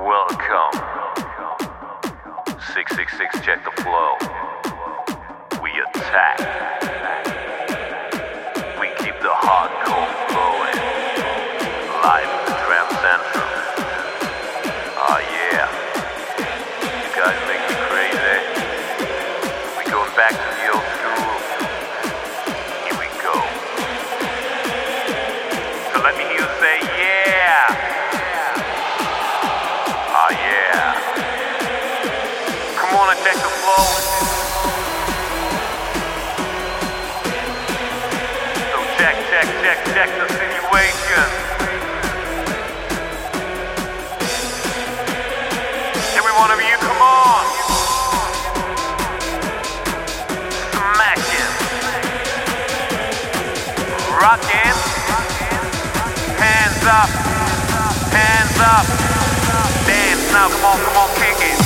Welcome. 666, check the flow. We attack. We keep the hardcore flowing. Live in the Tramp Central. Oh yeah. You guys make me crazy. We going back to the old school. Here we go. So let me hear you say yeah. Oh yeah. Come on and check the flow. So check the situation. Every one of you, come on. Smacking. Rocking. Hands up. Hands up. Dance now, come on, kick it.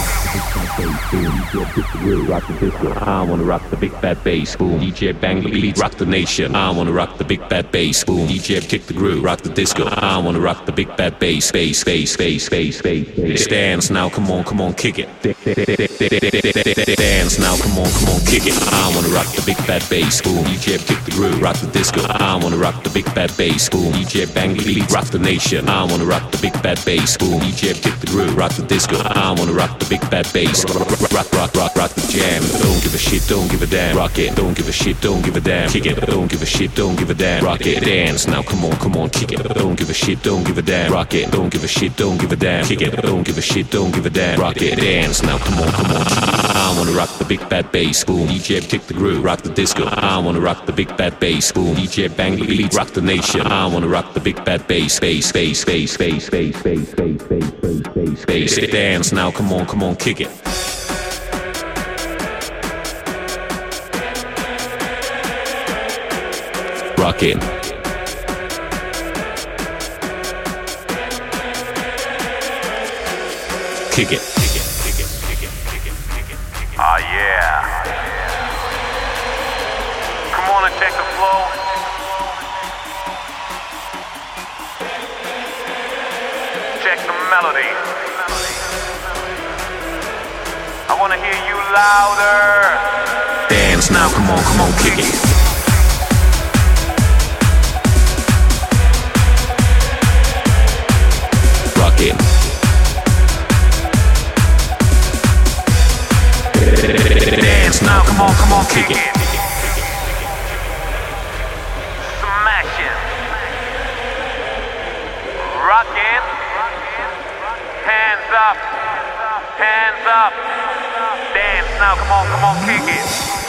Rock the disco. I wanna rock the big fat bass. Boom. DJ bang the beat. Rock the nation. I wanna rock the big fat bass. Boom. DJ kick the groove. Rock the disco. I wanna rock the big fat bass. Bass. Dance now, come on, kick it. Dance now, come on, kick it. I wanna rock the big fat bass. Boom. DJ kick the groove. Rock the disco. I wanna rock the big fat bass. Boom. DJ bang the beat. Rock the nation. I wanna rock the big fat bass. Boom. DJ kick the groove. Rock the disco. I wanna rock the big fat bass. Rock the jam. Don't give a shit, don't give a damn. Rock it. Don't give a shit, don't give a damn. Kick it. Don't give a shit, don't give a damn. Rock it. Dance now, come on, kick it. Don't give a shit, don't give a damn. Rock it. Don't give a shit, don't give a damn. Kick it. Don't give a shit, don't give a damn. Rock it. Dance now, come on. I wanna rock the big fat bass. Boom. DJ kick the groove. Rock the disco. I wanna rock the big fat bass. Boom. DJ bang the beat. Rock the nation. I wanna rock the big fat bass. Bass. Dance now, come on, kick it. Rock it. Kick it. Oh yeah. Come on and check the flow. Check the melody. I wanna hear you louder. Dance now, come on, kick it. Rock it. Dance now, come on, kick it. Smashing. Rocking. Hands up. Hands up. Dance now, come on, kick it.